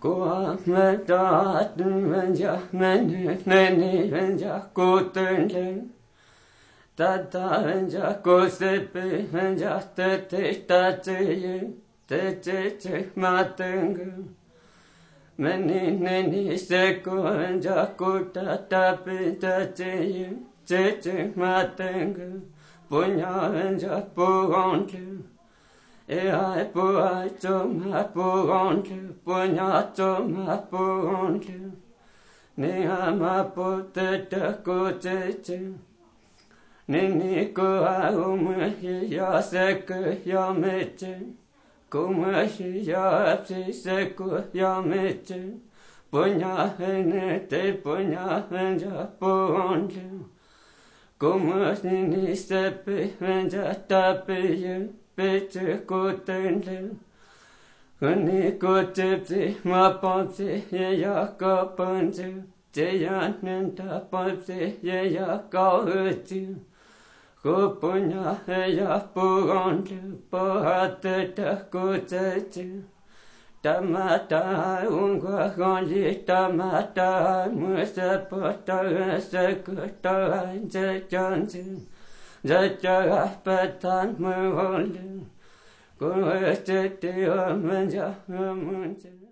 Qua me da venja meni venja kutun tata venja kosepe venja te matung meni seko venja kuta tapi te matung punya venja pugontu e ai pu ai chom ai pugontu punya chom ai pugontu ni ama pu te kuche Nini ko aume ya seke ya meche Kuma ya psi seko ya meche Punya hene te punya venja ponje Kuma nini sepe venja tape ye peche kutende Kuni kutepsi ma ponse ye ya kaponje Te ya nenta ponse ye ya kauchi Kupunya ya pugontu pohate kucheche Tamata ungwa gonji tamata musa pota sekota jejanji Jejaga petan muholi Kuwete te menja munje